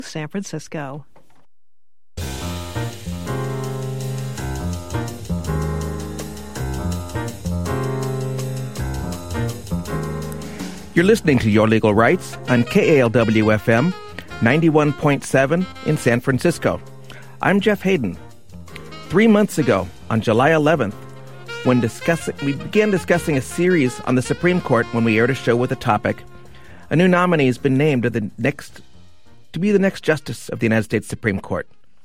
San Francisco. You're listening to Your Legal Rights on KALW-FM 91.7 in San Francisco. I'm Jeff Hayden. 3 months ago, on July 11th, we began discussing a series on the Supreme Court when we aired a show with the topic, a new nominee has been named to be the next Justice of the United States Supreme Court.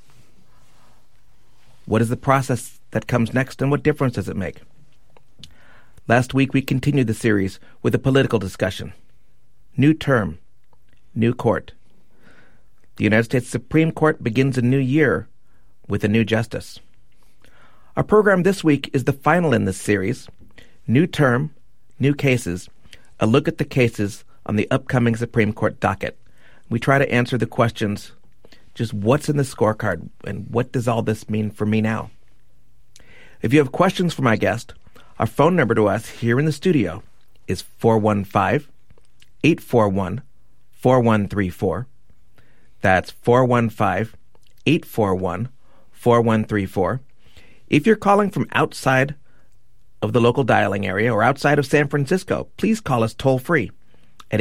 What is the process that comes next, and what difference does it make? Last week, we continued the series with a political discussion. New term, new court. The United States Supreme Court begins a new year with a new justice. Our program this week is the final in this series, New Term, New Cases, a look at the cases on the upcoming Supreme Court docket. We try to answer the questions, just what's in the scorecard and what does all this mean for me now? If you have questions for my guest, our phone number to us here in the studio is 415-841-4134. That's 415-841-4134. If you're calling from outside of the local dialing area or outside of San Francisco, please call us toll-free at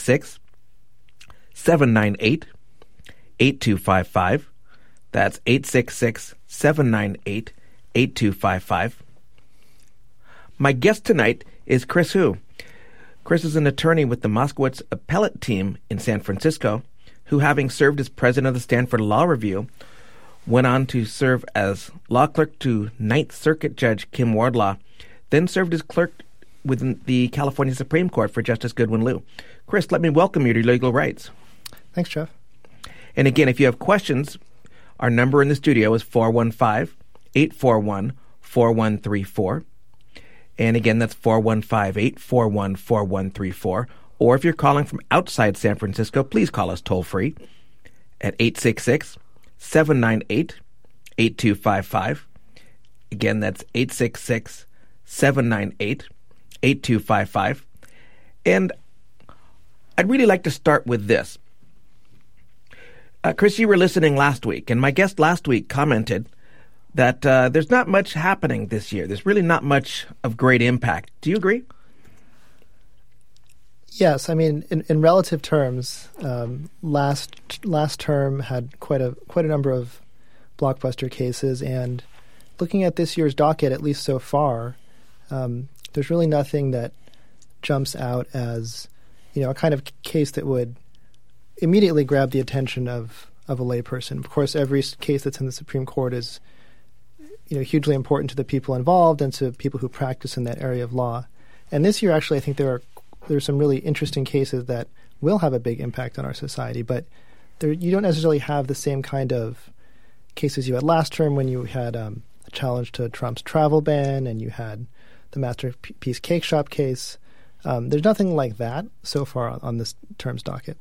866-798-8255. That's 866-798-8255. My guest tonight is Chris Hu. Chris is an attorney with the Moskowitz Appellate Team in San Francisco, who, having served as president of the Stanford Law Review, went on to serve as law clerk to Ninth Circuit Judge Kim Wardlaw, then served as clerk within the California Supreme Court for Justice Goodwin Liu. Chris, let me welcome you to Legal Rights. Thanks, Jeff. And again, if you have questions, our number in the studio is 415-841-4134. And again, that's 415-841-4134. Or if you're calling from outside San Francisco, please call us toll-free at 866-798-8255. Again, that's 866-798-8255. And I'd really like to start with this. Chris, you were listening last week, and my guest last week commented that there's not much happening this year. There's really not much of great impact. Do you agree? Yes. I mean, in relative terms, last term had quite a number of blockbuster cases, and looking at this year's docket, at least so far, there's really nothing that jumps out as, a kind of case that would immediately grab the attention of a layperson. Of course, every case that's in the Supreme Court is hugely important to the people involved and to people who practice in that area of law. And this year, actually, I think there's some really interesting cases that will have a big impact on our society, but you don't necessarily have the same kind of cases you had last term when you had a challenge to Trump's travel ban and you had the Masterpiece Cake Shop case. There's nothing like that so far on this term's docket.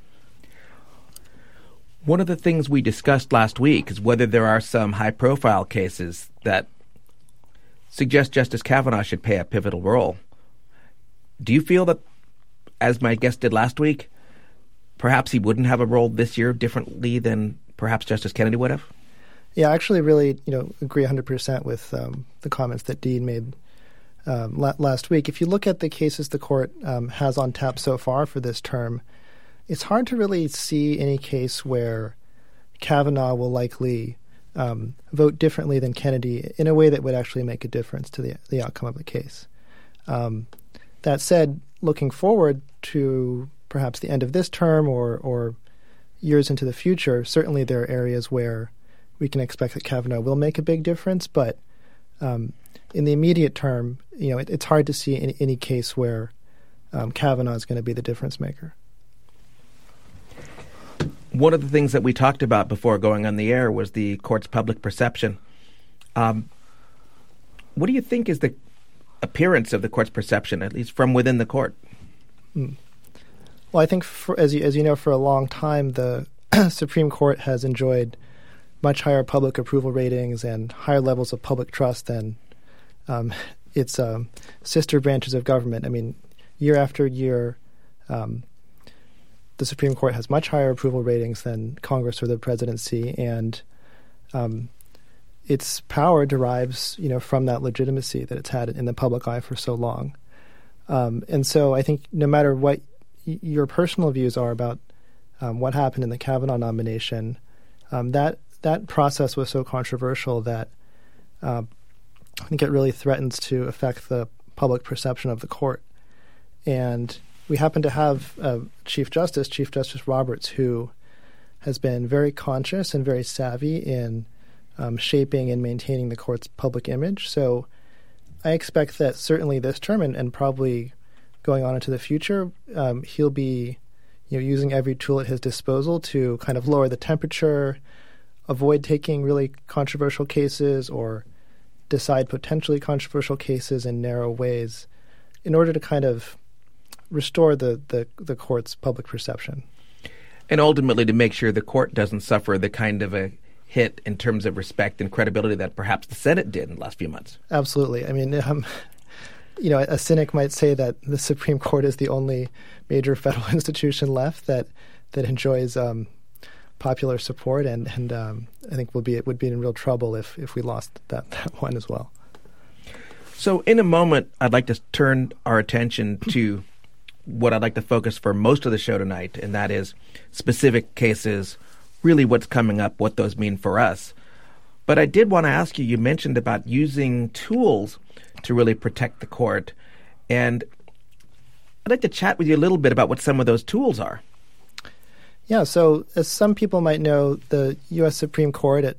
One of the things we discussed last week is whether there are some high-profile cases that suggest Justice Kavanaugh should play a pivotal role. Do you feel that, as my guest did last week, perhaps he wouldn't have a role this year differently than perhaps Justice Kennedy would have? Yeah, I actually really, agree 100% with the comments that Dean made last week. If you look at the cases the court has on tap so far for this term, it's hard to really see any case where Kavanaugh will likely vote differently than Kennedy in a way that would actually make a difference to the outcome of the case. That said, looking forward to perhaps the end of this term or years into the future, certainly there are areas where we can expect that Kavanaugh will make a big difference, but in the immediate term, it's hard to see any case where Kavanaugh is going to be the difference maker. One of the things that we talked about before going on the air was the court's public perception. What do you think is the appearance of the court's perception, at least from within the court? Well, I think, as you know, for a long time, the Supreme Court has enjoyed much higher public approval ratings and higher levels of public trust than its sister branches of government. I mean, year after year, the Supreme Court has much higher approval ratings than Congress or the presidency, and its power derives, from that legitimacy that it's had in the public eye for so long. And so I think no matter what your personal views are about what happened in the Kavanaugh nomination, that process was so controversial that I think it really threatens to affect the public perception of the court. And we happen to have Chief Justice Roberts, who has been very conscious and very savvy in shaping and maintaining the court's public image. So I expect that certainly this term and probably going on into the future, he'll be using every tool at his disposal to kind of lower the temperature, avoid taking really controversial cases or decide potentially controversial cases in narrow ways in order to kind of restore the court's public perception. And ultimately to make sure the court doesn't suffer the kind of a hit in terms of respect and credibility that perhaps the Senate did in the last few months. Absolutely. I mean, a cynic might say that the Supreme Court is the only major federal institution left that enjoys popular support, and I think it would be in real trouble if we lost that one as well. So in a moment, I'd like to turn our attention to what I'd like to focus for most of the show tonight, and that is specific cases, really what's coming up, what those mean for us. But I did want to ask you mentioned about using tools to really protect the court, and I'd like to chat with you a little bit about what some of those tools are. Yeah, so as some people might know, the U.S. Supreme Court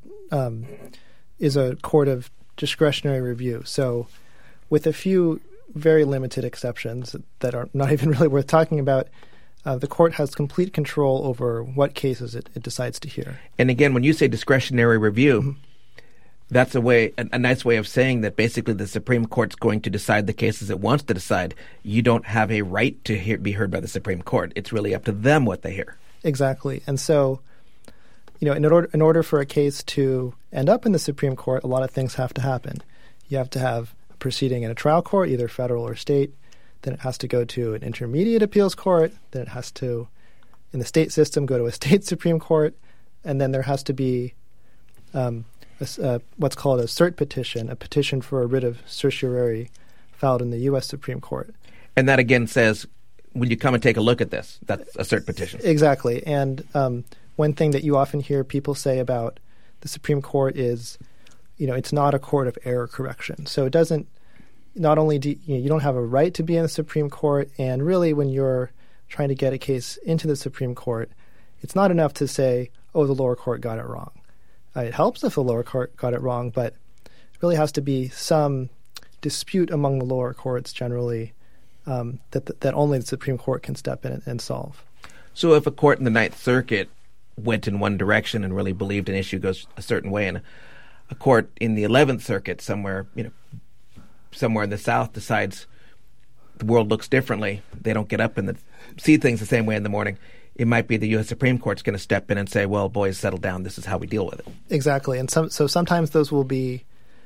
is a court of discretionary review. So with a few very limited exceptions that are not even really worth talking about, the court has complete control over what cases it decides to hear. And again, when you say discretionary review, that's a nice way of saying that basically the Supreme Court's going to decide the cases it wants to decide. You don't have a right to be heard by the Supreme Court. It's really up to them what they hear. Exactly. And so, in order for a case to end up in the Supreme Court, a lot of things have to happen. You have to have a proceeding in a trial court, either federal or state. Then it has to go to an intermediate appeals court. Then it has to, in the state system, go to a state Supreme Court. And then there has to be what's called a cert petition, a petition for a writ of certiorari filed in the U.S. Supreme Court. And that again says, will you come and take a look at this? That's a cert petition. Exactly. And one thing that you often hear people say about the Supreme Court is, it's not a court of error correction. So it doesn't, not only do you don't have a right to be in the Supreme Court, and really when you're trying to get a case into the Supreme Court, it's not enough to say, oh, the lower court got it wrong. It helps if the lower court got it wrong, but it really has to be some dispute among the lower courts generally that only the Supreme Court can step in and solve. So if a court in the Ninth Circuit went in one direction and really believed an issue goes a certain way, and a court in the 11th Circuit somewhere in the South decides the world looks differently, they don't get up and see things the same way in the morning, it might be the U.S. Supreme Court's going to step in and say, well, boys, settle down. This is how we deal with it. Exactly. And so sometimes those will be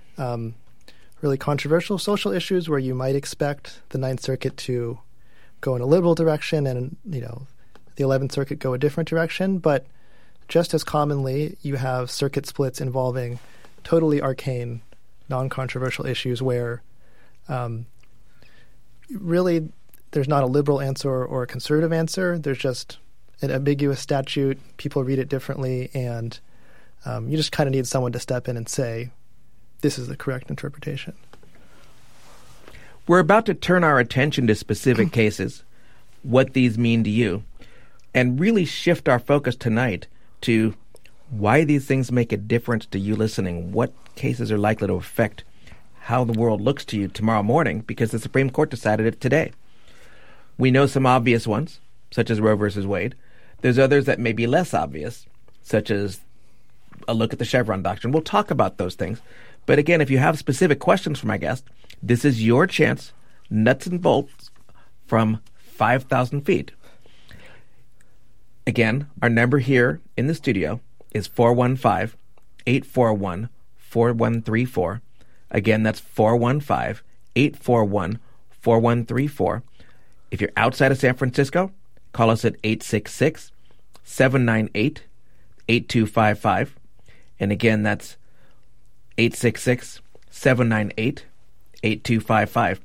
really controversial social issues where you might expect the Ninth Circuit to go in a liberal direction and, the 11th Circuit go a different direction. But just as commonly, you have circuit splits involving totally arcane, non-controversial issues where really there's not a liberal answer or a conservative answer. There's just an ambiguous statute. People read it differently, and you just kind of need someone to step in and say, this is the correct interpretation. We're about to turn our attention to specific cases, what these mean to you, and really shift our focus tonight to why these things make a difference to you listening, what cases are likely to affect how the world looks to you tomorrow morning because the Supreme Court decided it today. We know some obvious ones, such as Roe versus Wade. There's others that may be less obvious, such as a look at the Chevron doctrine. We'll talk about those things. But again, if you have specific questions for my guest, this is your chance, nuts and bolts, from 5,000 feet. Again, our number here in the studio is 415-841-4134. Again, that's 415-841-4134. If you're outside of San Francisco, Call us at 866-798-8255. And again, that's 866-798-8255.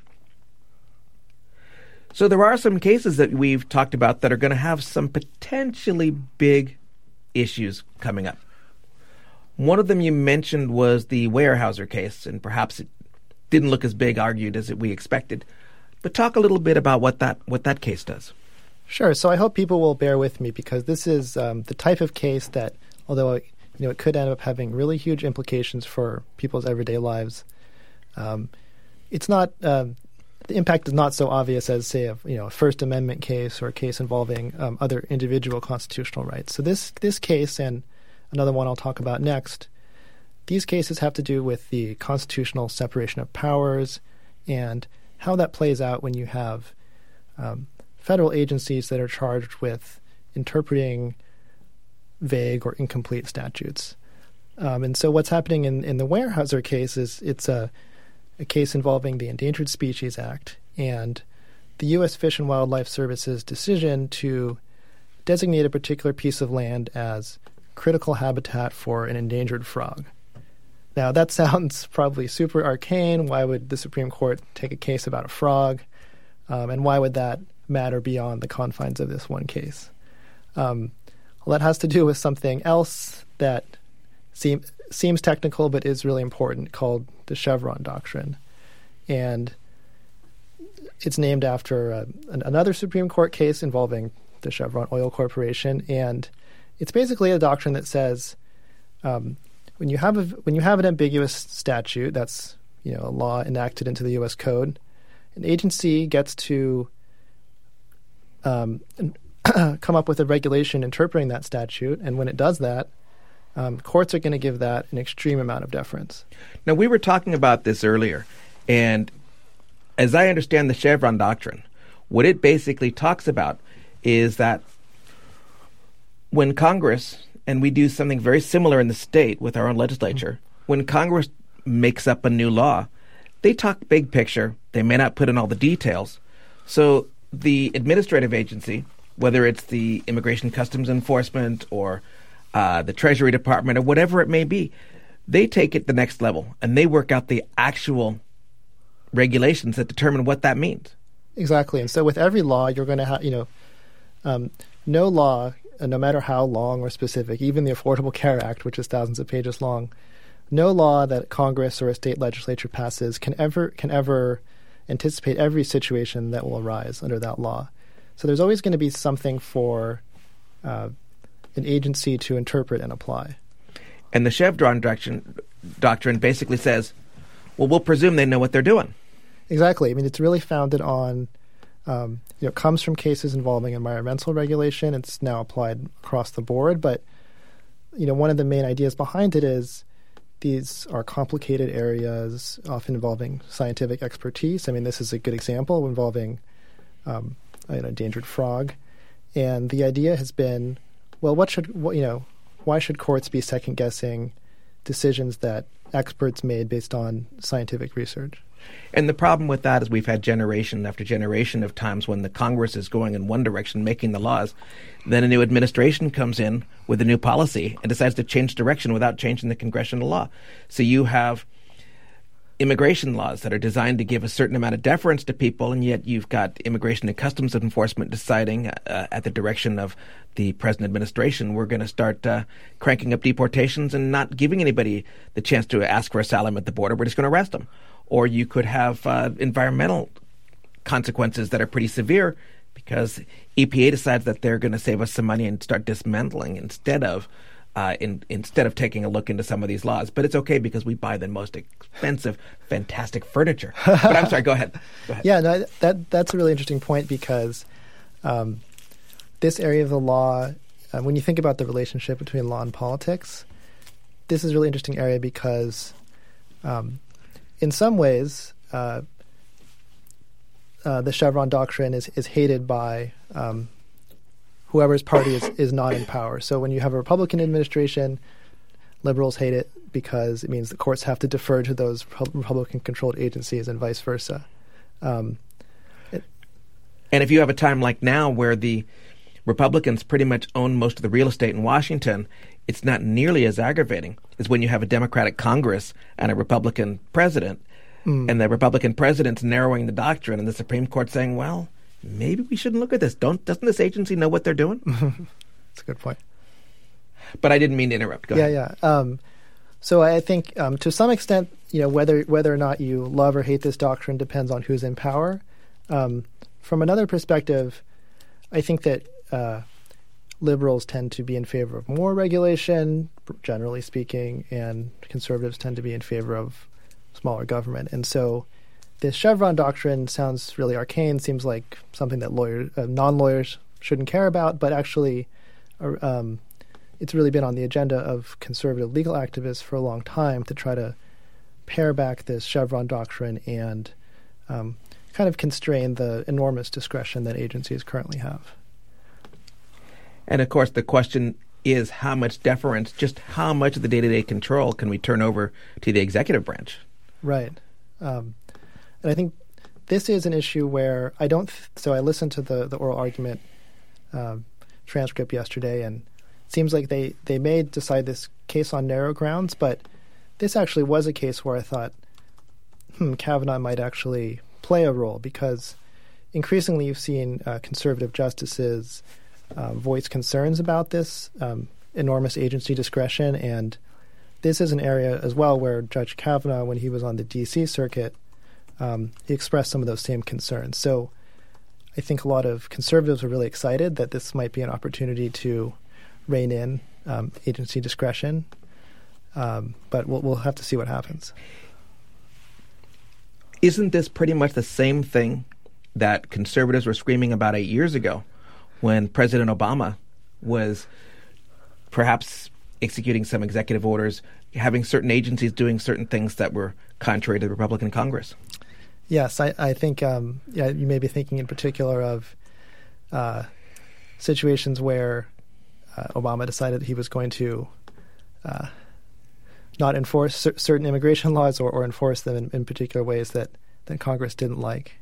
So there are some cases that we've talked about that are going to have some potentially big issues coming up. One of them you mentioned was the Weyerhaeuser case, and perhaps it didn't look as big argued as we expected. But talk a little bit about what that case does. Sure. So I hope people will bear with me, because this is the type of case that, although it could end up having really huge implications for people's everyday lives, it's not the impact is not so obvious as, say, a First Amendment case or a case involving other individual constitutional rights. So this case and another one I'll talk about next, these cases have to do with the constitutional separation of powers and how that plays out when you have federal agencies that are charged with interpreting vague or incomplete statutes. And so what's happening in the Weyerhaeuser case is it's a case involving the Endangered Species Act and the U.S. Fish and Wildlife Service's decision to designate a particular piece of land as critical habitat for an endangered frog. Now, that sounds probably super arcane. Why would the Supreme Court take a case about a frog? And why would that matter beyond the confines of this one case? Well, that has to do with something else that seems technical but is really important, called the Chevron doctrine. And it's named after another Supreme Court case involving the Chevron Oil Corporation. And it's basically a doctrine that says when you have an ambiguous statute, that's a law enacted into the U.S. Code, an agency gets to come up with a regulation interpreting that statute, and when it does that, courts are going to give that an extreme amount of deference. Now, we were talking about this earlier, and as I understand the Chevron doctrine, what it basically talks about is that when Congress, and we do something very similar in the state with our own legislature, when Congress makes up a new law, they talk big picture. They may not put in all the details. So the administrative agency, whether it's the Immigration Customs Enforcement or the Treasury Department or whatever it may be, they take it the next level and they work out the actual regulations that determine what that means. Exactly. And so with every law, you're going to have, no law, no matter how long or specific, even the Affordable Care Act, which is thousands of pages long, no law that Congress or a state legislature passes can ever anticipate every situation that will arise under that law. So there's always going to be something for an agency to interpret and apply. And the Chevron doctrine basically says, well, we'll presume they know what they're doing. Exactly. I mean, it's really founded on, it comes from cases involving environmental regulation. It's now applied across the board. But, one of the main ideas behind it is these are complicated areas, often involving scientific expertise. I mean, this is a good example involving an endangered frog. And the idea has been, well, why should courts be second-guessing decisions that experts made based on scientific research? And the problem with that is we've had generation after generation of times when the Congress is going in one direction, making the laws. Then a new administration comes in with a new policy and decides to change direction without changing the congressional law. So you have immigration laws that are designed to give a certain amount of deference to people, and yet you've got Immigration and Customs Enforcement deciding at the direction of the present administration, we're going to start cranking up deportations and not giving anybody the chance to ask for asylum at the border. We're just going to arrest them. Or you could have environmental consequences that are pretty severe because EPA decides that they're going to save us some money and start dismantling instead of taking a look into some of these laws. But it's okay because we buy the most expensive, fantastic furniture. But I'm sorry, go ahead. Yeah, no, that's a really interesting point because this area of the law, when you think about the relationship between law and politics, this is a really interesting area because in some ways, the Chevron doctrine is hated by whoever's party is not in power. So when you have a Republican administration, liberals hate it because it means the courts have to defer to those Republican-controlled agencies and vice versa. And if you have a time like now where the Republicans pretty much own most of the real estate in Washington, it's not nearly as aggravating as when you have a Democratic Congress and a Republican president, and the Republican president's narrowing the doctrine, and the Supreme Court saying, well, maybe we shouldn't look at this. Doesn't this agency know what they're doing? That's a good point. But I didn't mean to interrupt. Go ahead. Yeah. So I think to some extent, whether or not you love or hate this doctrine depends on who's in power. From another perspective, I think that liberals tend to be in favor of more regulation, generally speaking, and conservatives tend to be in favor of smaller government. And so this Chevron doctrine sounds really arcane, seems like something that non-lawyers shouldn't care about, but actually it's really been on the agenda of conservative legal activists for a long time to try to pare back this Chevron doctrine and kind of constrain the enormous discretion that agencies currently have. And, of course, the question is how much deference, just how much of the day-to-day control can we turn over to the executive branch? Right. And I think this is an issue where I listened to the oral argument transcript yesterday, and it seems like they may decide this case on narrow grounds, but this actually was a case where I thought, Kavanaugh might actually play a role, because increasingly you've seen conservative justices voice concerns about this enormous agency discretion, and this is an area as well where Judge Kavanaugh, when he was on the D.C. circuit, he expressed some of those same concerns. So I think a lot of conservatives are really excited that this might be an opportunity to rein in agency discretion, but we'll have to see what happens. Isn't this pretty much the same thing that conservatives were screaming about 8 years ago when President Obama was perhaps executing some executive orders, having certain agencies doing certain things that were contrary to the Republican Congress? Yes, I think you may be thinking in particular of situations where Obama decided he was going to not enforce certain immigration laws or enforce them in particular ways that Congress didn't like.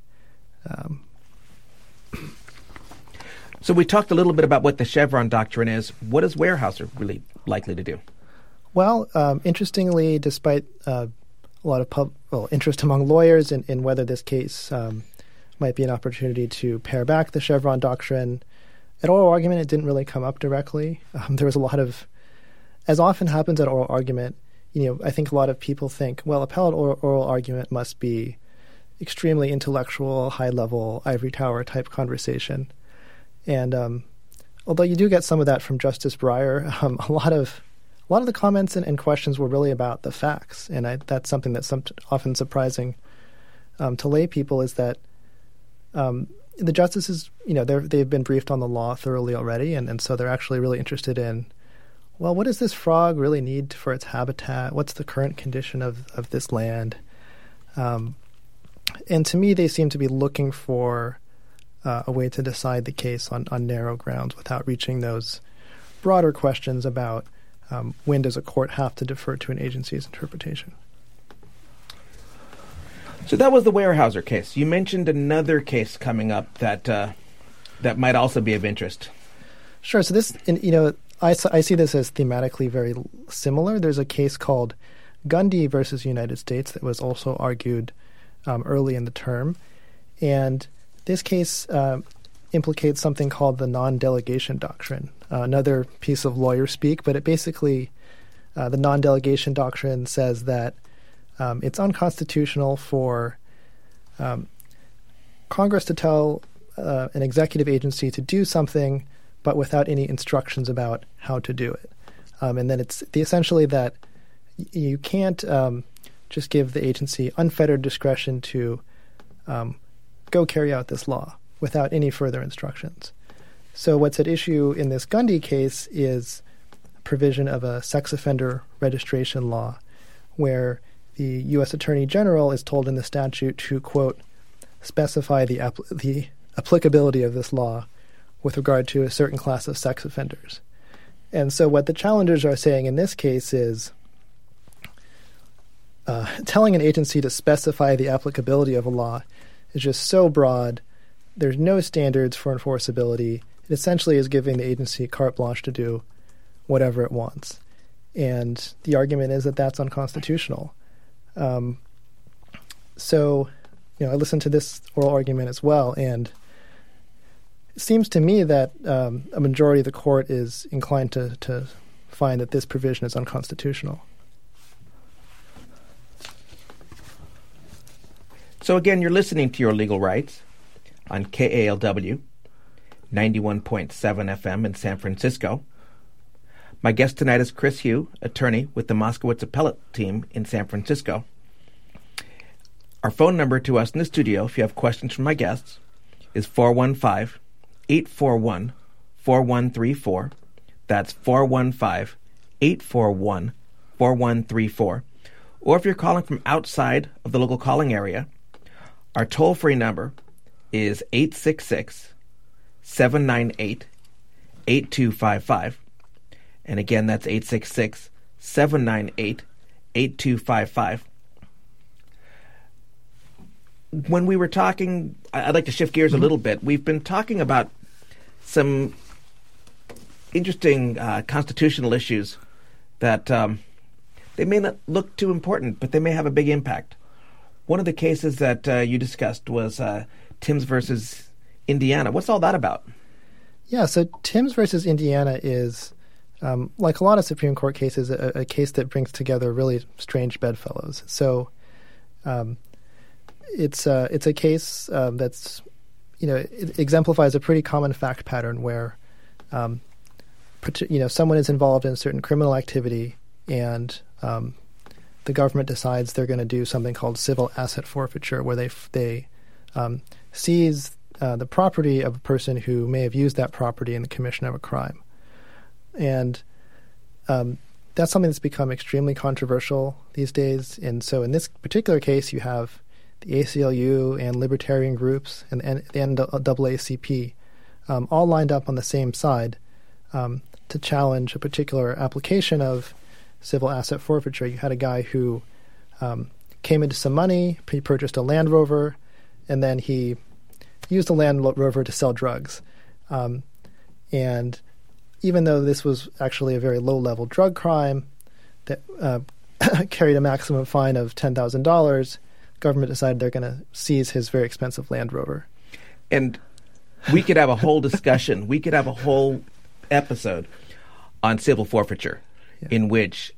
So we talked a little bit about what the Chevron doctrine is. What is Weyerhaeuser really likely to do? Well, interestingly, despite a lot of interest among lawyers in whether this case might be an opportunity to pare back the Chevron doctrine, at oral argument it didn't really come up directly. There was a lot of, as often happens at oral argument, I think a lot of people think, well, appellate oral argument must be extremely intellectual, high-level, ivory tower type conversation. And although you do get some of that from Justice Breyer, a lot of the comments and questions were really about the facts, and that's something that's often surprising to lay people, is that the justices, they've been briefed on the law thoroughly already, and so they're actually really interested in, well, what does this frog really need for its habitat? What's the current condition of this land? And to me, they seem to be looking for a way to decide the case on narrow grounds without reaching those broader questions about when does a court have to defer to an agency's interpretation. So that was the Weyerhaeuser case. You mentioned another case coming up that might also be of interest. Sure. So this, I see this as thematically very similar. There's a case called Gundy versus United States that was also argued early in the term. And this case implicates something called the non-delegation doctrine, another piece of lawyer speak, but it basically, the non-delegation doctrine says that it's unconstitutional for Congress to tell an executive agency to do something, but without any instructions about how to do it. And then it's essentially that you can't just give the agency unfettered discretion to go carry out this law without any further instructions. So what's at issue in this Gundy case is provision of a sex offender registration law where the U.S. Attorney General is told in the statute to, quote, specify the applicability of this law with regard to a certain class of sex offenders. And so what the challengers are saying in this case is telling an agency to specify the applicability of a law is just so broad, there's no standards for enforceability, it essentially is giving the agency carte blanche to do whatever it wants. And the argument is that that's unconstitutional. So, I listened to this oral argument as well, and it seems to me that a majority of the court is inclined to find that this provision is unconstitutional. So again, you're listening to Your Legal Rights on KALW, 91.7 FM in San Francisco. My guest tonight is Chris Hu, attorney with the Moskowitz Appellate Team in San Francisco. Our phone number to us in the studio, if you have questions from my guests, is 415-841-4134. That's 415-841-4134. Or if you're calling from outside of the local calling area, our toll-free number is 866-798-8255. And again, that's 866-798-8255. When we were talking, I'd like to shift gears a little bit. We've been talking about some interesting constitutional issues that they may not look too important, but they may have a big impact. One of the cases that you discussed was Timbs versus Indiana. What's all that about? Yeah, so Timbs versus Indiana is, like a lot of Supreme Court cases, a case that brings together really strange bedfellows. So it's a case that's, it exemplifies a pretty common fact pattern where, someone is involved in a certain criminal activity and the government decides they're going to do something called civil asset forfeiture, where they seize the property of a person who may have used that property in the commission of a crime. And that's something that's become extremely controversial these days. And so in this particular case, you have the ACLU and libertarian groups and the NAACP all lined up on the same side to challenge a particular application of civil asset forfeiture. You had a guy who came into some money, he purchased a Land Rover, and then he used the Land Rover to sell drugs. And even though this was actually a very low-level drug crime that carried a maximum fine of $10,000, government decided they're going to seize his very expensive Land Rover. And we could have a whole discussion. We could have a whole episode on civil forfeiture, in which,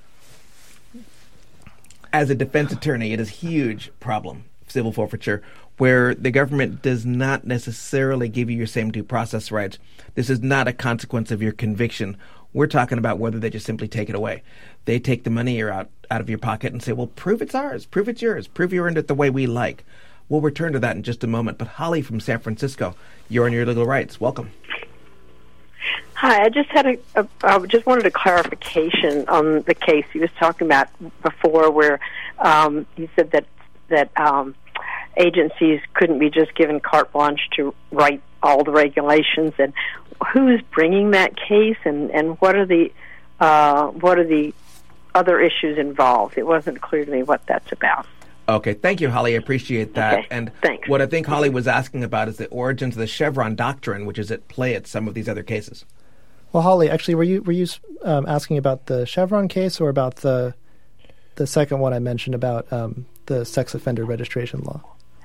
as a defense attorney, it is a huge problem, civil forfeiture, where the government does not necessarily give you your same due process rights. This is not a consequence of your conviction. We're talking about whether they just simply take it away. They take the money out of your pocket and say, well, prove it's ours, prove it's yours, prove you earned it the way we like. We'll return to that in just a moment. But Holly from San Francisco, you're on Your Legal Rights. Welcome. Hi, I just had just wanted a clarification on the case you was talking about before, where you said that agencies couldn't be just given carte blanche to write all the regulations, and who's bringing that case, and what are the other issues involved? It wasn't clear to me what that's about. Okay, thank you, Holly. I appreciate that. Okay, and thanks. What I think Holly was asking about is the origins of the Chevron doctrine, which is at play at some of these other cases. Well, Holly, actually, were you asking about the Chevron case or about the second one I mentioned about the sex offender registration law?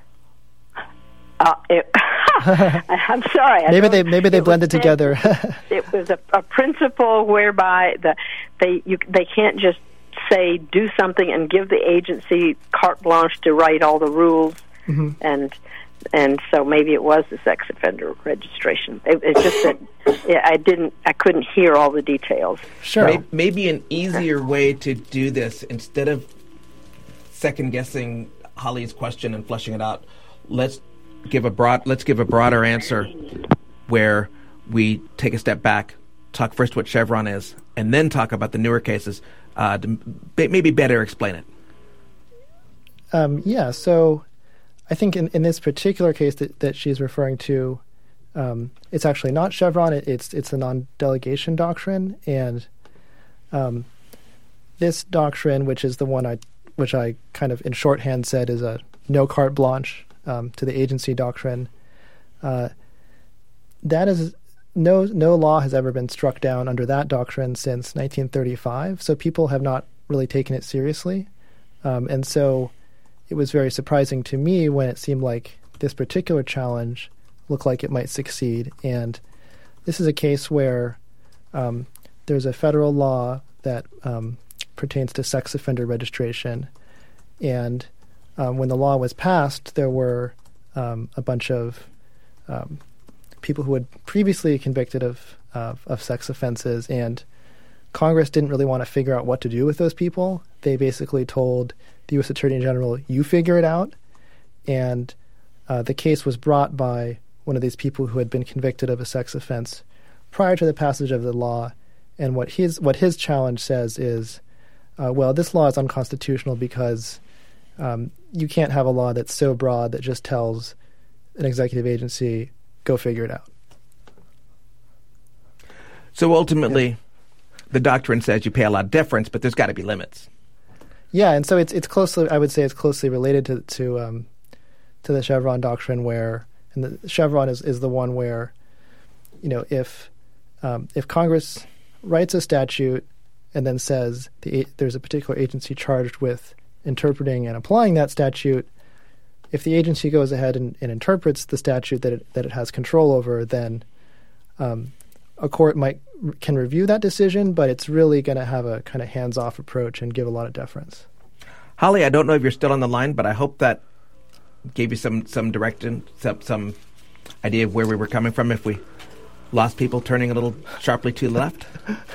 I'm sorry. Maybe they blended together. It was a principle whereby they can't just say do something and give the agency carte blanche to write all the rules, and so maybe it was the sex offender registration. It's just that I couldn't hear all the details. Sure. Maybe an easier way to do this, instead of second guessing Holly's question and fleshing it out, let's give a broader answer where we take a step back, talk first what Chevron is, and then talk about the newer cases to maybe better explain it. So I think in this particular case that she's referring to, it's actually not Chevron. It's the non-delegation doctrine, and this doctrine, which is the one which I kind of in shorthand said is a no carte blanche to the agency doctrine, that is no law has ever been struck down under that doctrine since 1935, so people have not really taken it seriously. And so it was very surprising to me when it seemed like this particular challenge looked like it might succeed. And this is a case where there's a federal law that pertains to sex offender registration. And when the law was passed, there were a bunch of people who had previously convicted of sex offenses, and Congress didn't really want to figure out what to do with those people. They basically told the U.S. Attorney General, you figure it out. And the case was brought by one of these people who had been convicted of a sex offense prior to the passage of the law. And what his challenge says is, well, this law is unconstitutional because you can't have a law that's so broad that just tells an executive agency, go figure it out. So ultimately, the doctrine says you pay a lot of deference, but there's got to be limits. Yeah, and so it's closely, I would say, it's closely related to the Chevron doctrine, where, and the Chevron is the one where, you know, if Congress writes a statute and then says there's a particular agency charged with interpreting and applying that statute, if the agency goes ahead and interprets the statute that it has control over, then a court can review that decision, but it's really going to have a kind of hands-off approach and give a lot of deference. Holly, I don't know if you're still on the line, but I hope that gave you some direction, some idea of where we were coming from if we lost people turning a little sharply to the left.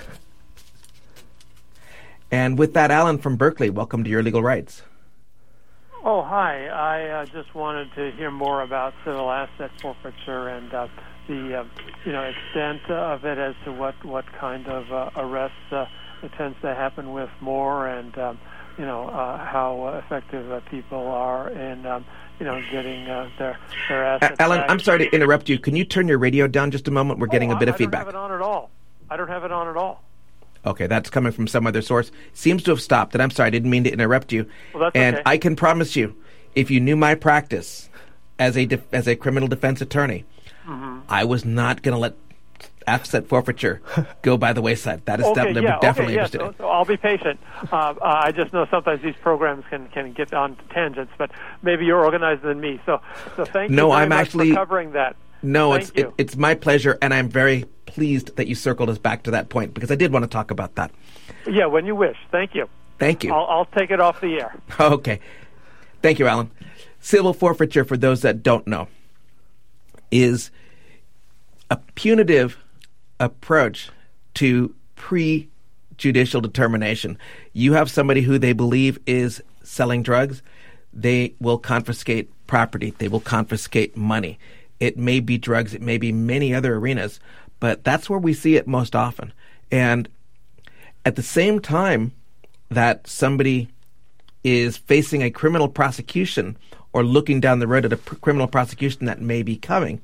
And with that, Alan from Berkeley, welcome to Your Legal Rights. Oh, hi. I just wanted to hear more about civil asset forfeiture and the extent of it, as to what kind of arrests it tends to happen with more, and how effective people are in getting their assets Alan, back. I'm sorry to interrupt you. Can you turn your radio down just a moment? We're getting a bit of feedback. I don't have it on at all. Okay, that's coming from some other source. Seems to have stopped, and I'm sorry, I didn't mean to interrupt you. Well, that's and okay. I can promise you, if you knew my practice as a criminal defense attorney, I was not going to let asset forfeiture go by the wayside. That is definitely yes. So I'll be patient. I just know sometimes these programs can get on tangents, but maybe you're organized than me. So thank you very much for covering that. No, it's my pleasure, and I'm very pleased that you circled us back to that point, because I did want to talk about that. Yeah, when you wish. Thank you. Thank you. I'll take it off the air. Okay. Thank you, Alan. Civil forfeiture, for those that don't know, is a punitive approach to pre-judicial determination. You have somebody who they believe is selling drugs, they will confiscate property, they will confiscate money. It may be drugs, it may be many other arenas, but that's where we see it most often. And at the same time that somebody is facing a criminal prosecution or looking down the road at a criminal prosecution that may be coming,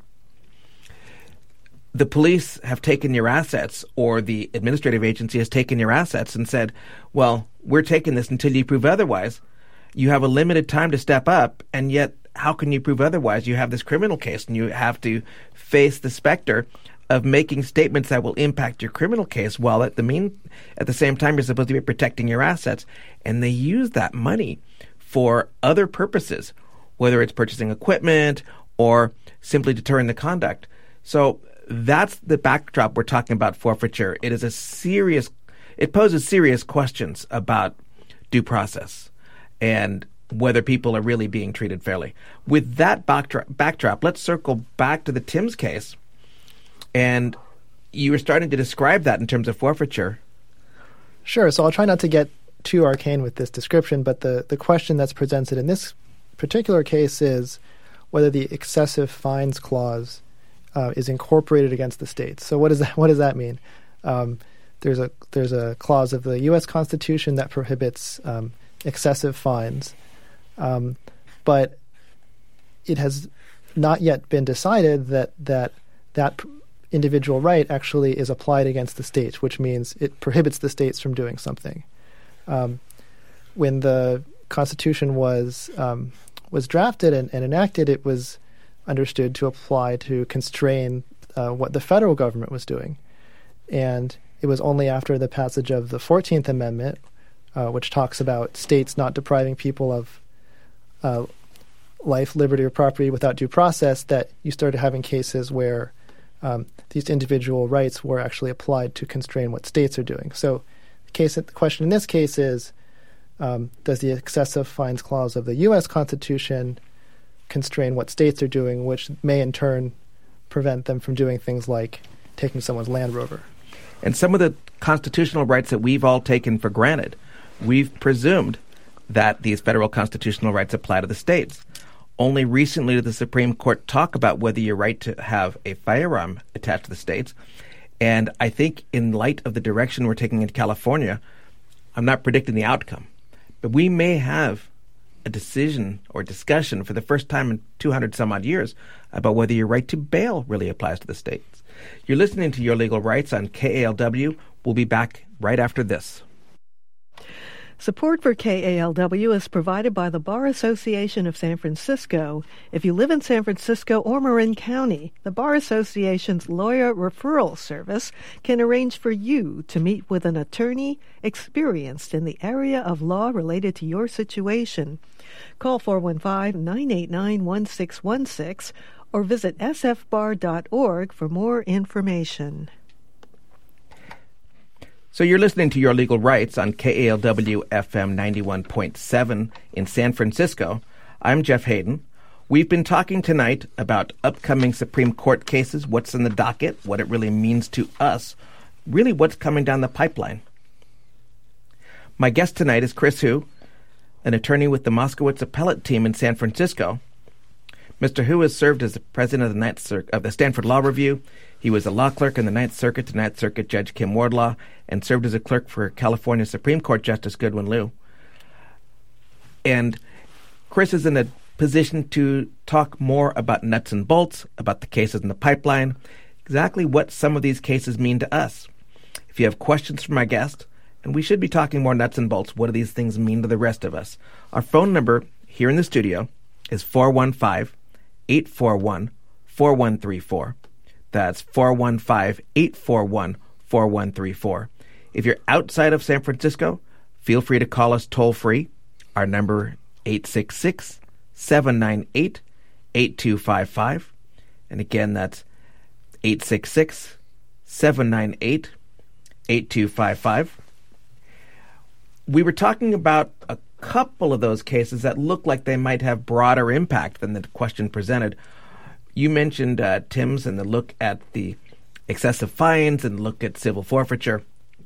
the police have taken your assets, or the administrative agency has taken your assets and said, well, we're taking this until you prove otherwise. You have a limited time to step up, and yet how can you prove otherwise? You have this criminal case, and you have to face the specter of making statements that will impact your criminal case, while at the same time you're supposed to be protecting your assets. And they use that money for other purposes, whether it's purchasing equipment or simply deterring the conduct. So that's the backdrop we're talking about forfeiture. It poses serious questions about due process and whether people are really being treated fairly. With that backdrop, let's circle back to the Timms case. And you were starting to describe that in terms of forfeiture. Sure. So I'll try not to get too arcane with this description, but the question that's presented in this particular case is whether the excessive fines clause is incorporated against the states. So what does that mean? There's a clause of the U.S. Constitution that prohibits excessive fines, but it has not yet been decided that individual right actually is applied against the states, which means it prohibits the states from doing something. When the Constitution was drafted and enacted, it was understood to apply to constrain what the federal government was doing. And it was only after the passage of the 14th Amendment, which talks about states not depriving people of life, liberty, or property without due process, that you started having cases where these individual rights were actually applied to constrain what states are doing. So the question in this case is, does the excessive fines clause of the U.S. Constitution constrain what states are doing, which may in turn prevent them from doing things like taking someone's Land Rover? And some of the constitutional rights that we've all taken for granted, we've presumed that these federal constitutional rights apply to the states. Only recently did the Supreme Court talk about whether you're right to have a firearm attached to the states. And I think in light of the direction we're taking in California, I'm not predicting the outcome, but we may have a decision or discussion for the first time in 200 some odd years about whether your right to bail really applies to the states. You're listening to Your Legal Rights on KALW. We'll be back right after this. Support for KALW is provided by the Bar Association of San Francisco. If you live in San Francisco or Marin County, the Bar Association's lawyer referral service can arrange for you to meet with an attorney experienced in the area of law related to your situation. Call 415-989-1616 or visit sfbar.org for more information. So you're listening to Your Legal Rights on KALW FM 91.7 in San Francisco. I'm Jeff Hayden. We've been talking tonight about upcoming Supreme Court cases, what's in the docket, what it really means to us, really what's coming down the pipeline. My guest tonight is Chris Hu, an attorney with the Moskowitz Appellate Team in San Francisco. Mr. Hu has served as the president of the Stanford Law Review. He was a law clerk in the Ninth Circuit to Ninth Circuit Judge Kim Wardlaw and served as a clerk for California Supreme Court Justice Goodwin Liu. And Chris is in a position to talk more about nuts and bolts, about the cases in the pipeline, exactly what some of these cases mean to us. If you have questions for my guest, and we should be talking more nuts and bolts, what do these things mean to the rest of us? Our phone number here in the studio is 415-841-4134. That's 415-841-4134. If you're outside of San Francisco, feel free to call us toll-free. Our number, 866-798-8255. And again, that's 866-798-8255. We were talking about a couple of those cases that look like they might have broader impact than the question presented. You mentioned Timms and the look at the excessive fines and look at civil forfeiture.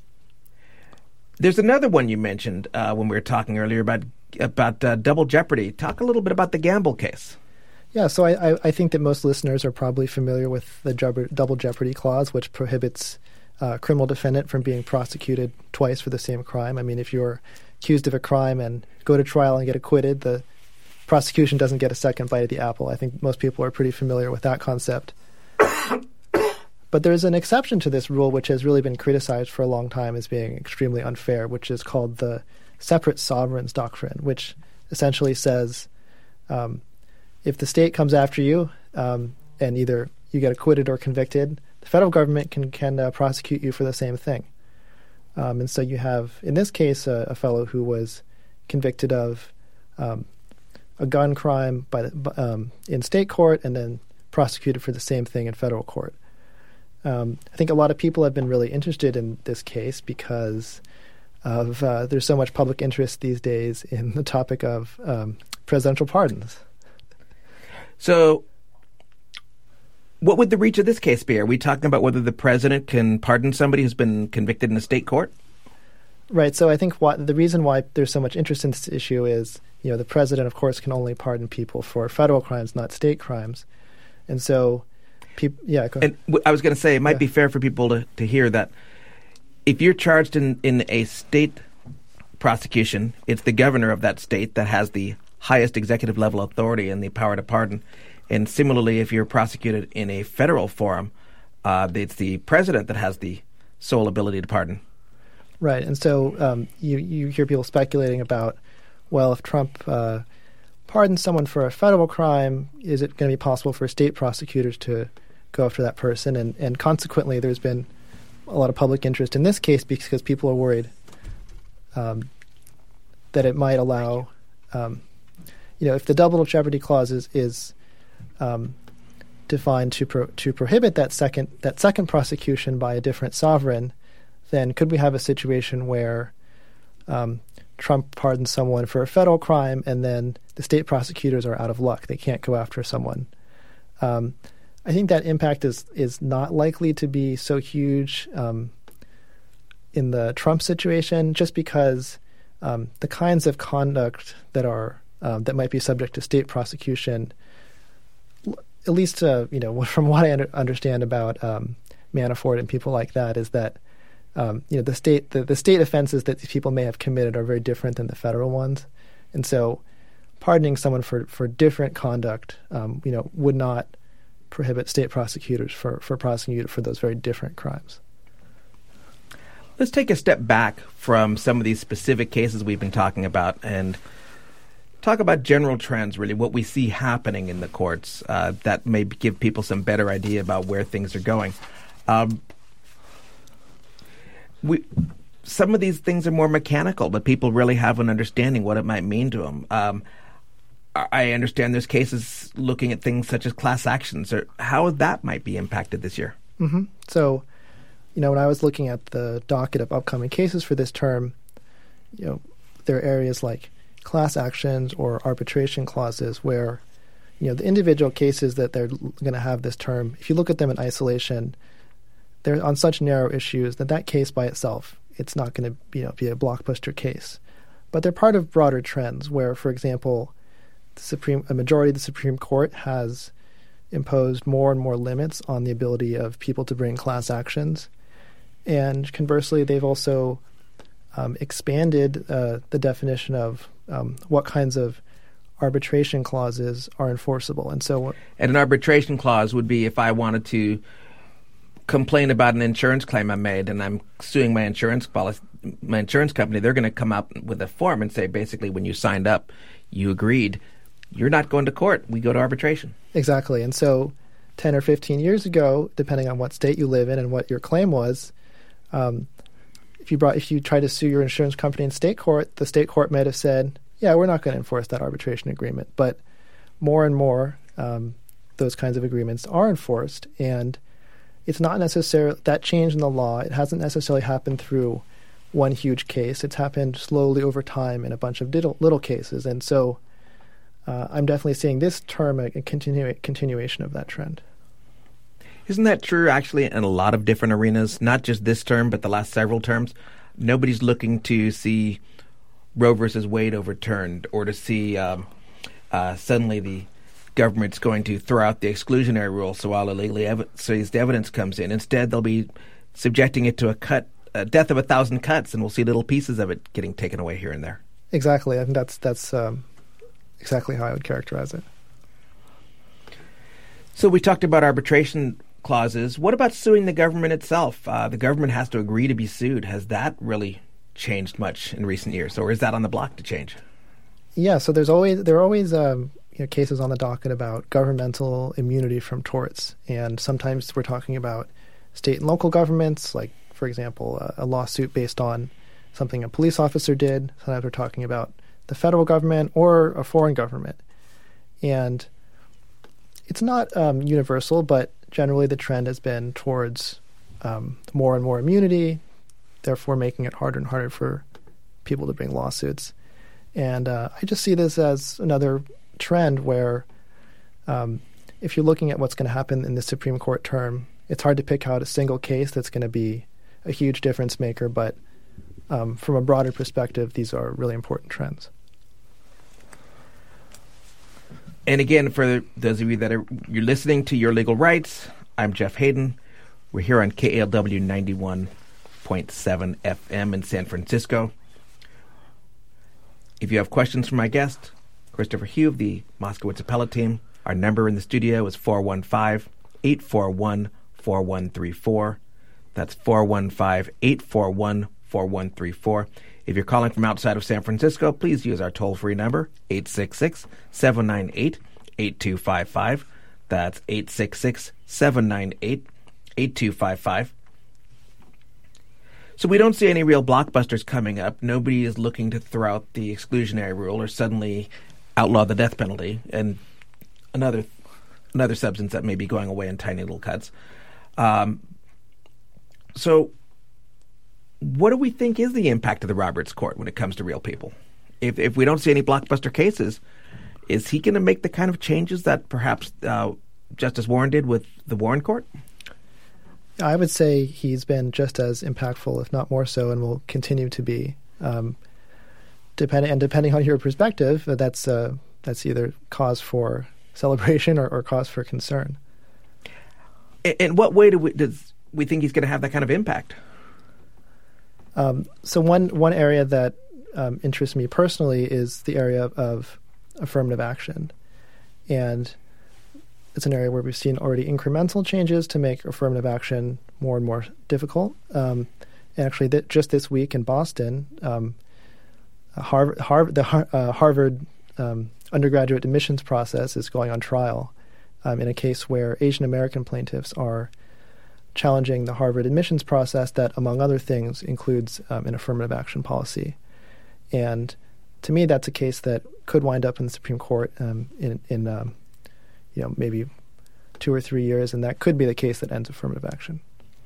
There's another one you mentioned when we were talking earlier about double jeopardy. Talk a little bit about the Gamble case. Yeah, so I think that most listeners are probably familiar with the double jeopardy clause, which prohibits a criminal defendant from being prosecuted twice for the same crime. I mean, if you're accused of a crime and go to trial and get acquitted, the prosecution doesn't get a second bite at the apple. I think most people are pretty familiar with that concept. But there's an exception to this rule, which has really been criticized for a long time as being extremely unfair, which is called the separate sovereigns doctrine, which essentially says if the state comes after you and either you get acquitted or convicted, the federal government can prosecute you for the same thing. And so you have, in this case, a fellow who was convicted of a gun crime in state court and then prosecuted for the same thing in federal court. I think a lot of people have been really interested in this case because of there's so much public interest these days in the topic of presidential pardons. So what would the reach of this case be? Are we talking about whether the president can pardon somebody who's been convicted in a state court? Right. So I think the reason why there's so much interest in this issue is, the president, of course, can only pardon people for federal crimes, not state crimes. And so, go ahead. And I was going to say, it might be fair for people to hear that if you're charged in a state prosecution, it's the governor of that state that has the highest executive level authority and the power to pardon. And similarly, if you're prosecuted in a federal forum, it's the president that has the sole ability to pardon. Right. And so you hear people speculating about, well, if Trump pardons someone for a federal crime, is it going to be possible for state prosecutors to go after that person. And consequently, there's been a lot of public interest in this case because people are worried that it might allow, if the double jeopardy clause is defined to prohibit that second prosecution by a different sovereign, then could we have a situation where Trump pardons someone for a federal crime and then the state prosecutors are out of luck? They can't go after someone. I think that impact is not likely to be so huge in the Trump situation, just because the kinds of conduct that might be subject to state prosecution, at least from what I understand about Manafort and people like that, is that the state offenses that these people may have committed are very different than the federal ones, and so pardoning someone for different conduct, would not prohibit state prosecutors for prosecuting for those very different crimes. Let's take a step back from some of these specific cases we've been talking about and talk about general trends, really, what we see happening in the courts that may give people some better idea about where things are going. Some of these things are more mechanical, but people really have an understanding what it might mean to them. I understand there's cases looking at things such as class actions, or how that might be impacted this year. Mm-hmm. So, when I was looking at the docket of upcoming cases for this term, there are areas like class actions or arbitration clauses where, the individual cases that they're going to have this term, if you look at them in isolation, they're on such narrow issues that case by itself, it's not going to be a blockbuster case. But they're part of broader trends where, for example, a majority of the Supreme Court has imposed more and more limits on the ability of people to bring class actions. And conversely, they've also expanded the definition of what kinds of arbitration clauses are enforceable. And an arbitration clause would be if I wanted to complain about an insurance claim I made and I'm suing my insurance company, they're going to come up with a form and say, basically, when you signed up, you agreed. You're not going to court. We go to arbitration. Exactly. And so 10 or 15 years ago, depending on what state you live in and what your claim was, if you tried to sue your insurance company in state court, the state court might have said, yeah, we're not going to enforce that arbitration agreement. But more and more, those kinds of agreements are enforced. And it's not necessarily that change in the law. It hasn't necessarily happened through one huge case. It's happened slowly over time in a bunch of little cases. And so I'm definitely seeing this term a continuation of that trend. Isn't that true, actually, in a lot of different arenas, not just this term, but the last several terms? Nobody's looking to see Roe versus Wade overturned or to see suddenly the government's going to throw out the exclusionary rule so all illegally seized evidence comes in. Instead, they'll be subjecting it to a death of 1,000 cuts, and we'll see little pieces of it getting taken away here and there. Exactly. I think that's exactly how I would characterize it. So we talked about arbitration clauses. What about suing the government itself? The government has to agree to be sued. Has that really changed much in recent years, or is that on the block to change? Yeah, so there are always cases on the docket about governmental immunity from torts, and sometimes we're talking about state and local governments, like, for example, a lawsuit based on something a police officer did. Sometimes we're talking about the federal government or a foreign government. And it's not universal, but generally the trend has been towards more and more immunity, therefore making it harder and harder for people to bring lawsuits. And I just see this as another trend where if you're looking at what's going to happen in the Supreme Court term, it's hard to pick out a single case that's going to be a huge difference maker, but from a broader perspective, these are really important trends. And again, for those of you you're listening to Your Legal Rights, I'm Jeff Hayden. We're here on KALW 91.7 FM in San Francisco. If you have questions for my guest, Christopher Hugh of the Moskowitz Appellate Team, our number in the studio is 415-841-4134. That's 415-841-4134. If you're calling from outside of San Francisco, please use our toll-free number, 866-798-8255. That's 866-798-8255. So we don't see any real blockbusters coming up. Nobody is looking to throw out the exclusionary rule or suddenly outlaw the death penalty and another substance that may be going away in tiny little cuts. So what do we think is the impact of the Roberts Court when it comes to real people? If we don't see any blockbuster cases, is he going to make the kind of changes that perhaps Justice Warren did with the Warren Court? I would say he's been just as impactful, if not more so, and will continue to be. Depending on your perspective, that's either cause for celebration or cause for concern. In what way does we think he's going to have that kind of impact? So one area that interests me personally is the area of affirmative action, and it's an area where we've seen already incremental changes to make affirmative action more and more difficult. And actually, just this week in Boston, Harvard undergraduate admissions process is going on trial in a case where Asian American plaintiffs are challenging the Harvard admissions process that, among other things, includes an affirmative action policy. And to me, that's a case that could wind up in the Supreme Court in maybe 2 or 3 years, and that could be the case that ends affirmative action.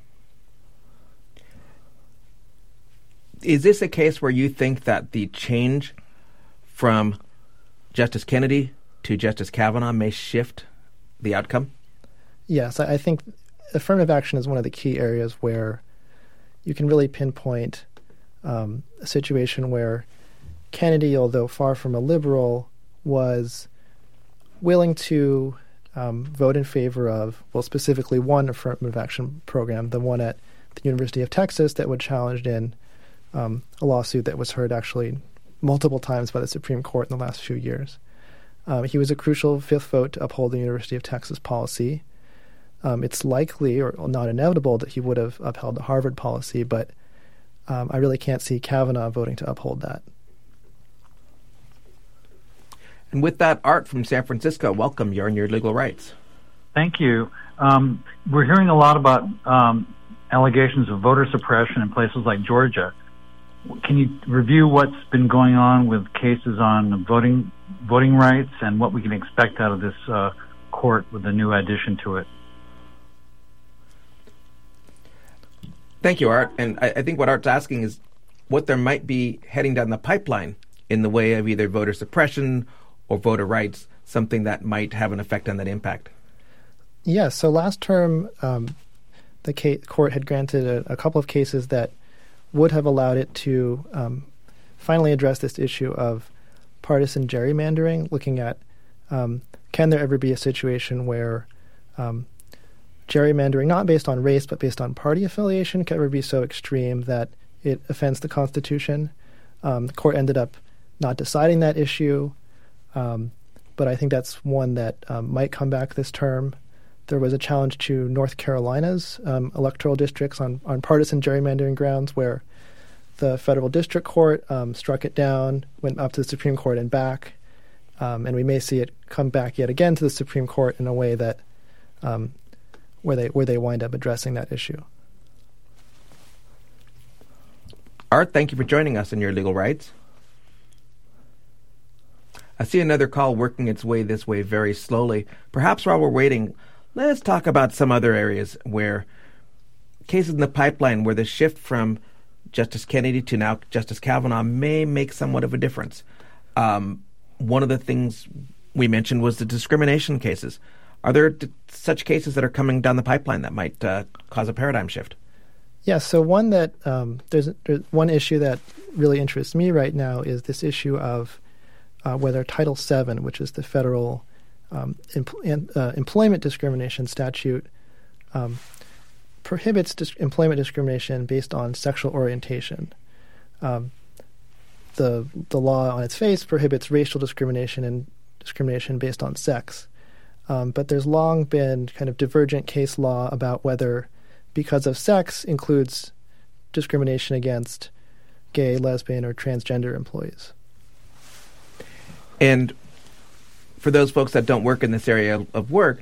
Is this a case where you think that the change from Justice Kennedy to Justice Kavanaugh may shift the outcome? Yes, I think affirmative action is one of the key areas where you can really pinpoint a situation where Kennedy, although far from a liberal, was willing to vote in favor of, specifically one affirmative action program, the one at the University of Texas that was challenged in a lawsuit that was heard actually multiple times by the Supreme Court in the last few years. He was a crucial fifth vote to uphold the University of Texas policy. It's likely, or not inevitable, that he would have upheld the Harvard policy, but I really can't see Kavanaugh voting to uphold that. And with that, Art from San Francisco, welcome. You're on Your Legal Rights. Thank you. We're hearing a lot about allegations of voter suppression in places like Georgia. Can you review what's been going on with cases on voting rights and what we can expect out of this court with the new addition to it? Thank you, Art. And I think what Art's asking is what there might be heading down the pipeline in the way of either voter suppression or voter rights, something that might have an effect on that impact. Yes. So last term, the court had granted a couple of cases that would have allowed it to finally address this issue of partisan gerrymandering, looking at can there ever be a situation where gerrymandering, not based on race but based on party affiliation, can ever be so extreme that it offends the Constitution. The court ended up not deciding that issue, but I think that's one that might come back this term. There was a challenge to North Carolina's electoral districts on partisan gerrymandering grounds where the federal district court struck it down, went up to the Supreme Court and back, and we may see it come back yet again to the Supreme Court in a way that where they wind up addressing that issue. Art, thank you for joining us in Your Legal Rights. I see another call working its way this way very slowly. Perhaps while we're waiting, let's talk about some other areas where cases in the pipeline where the shift from Justice Kennedy to now Justice Kavanaugh may make somewhat of a difference. One of the things we mentioned was the discrimination cases. Are there such cases that are coming down the pipeline that might cause a paradigm shift? Yeah, so one that there's one issue that really interests me right now is this issue of whether Title VII, which is the federal employment discrimination statute, prohibits employment discrimination based on sexual orientation. The law on its face prohibits racial discrimination and discrimination based on sex. But there's long been kind of divergent case law about whether because of sex includes discrimination against gay, lesbian, or transgender employees. And for those folks that don't work in this area of work,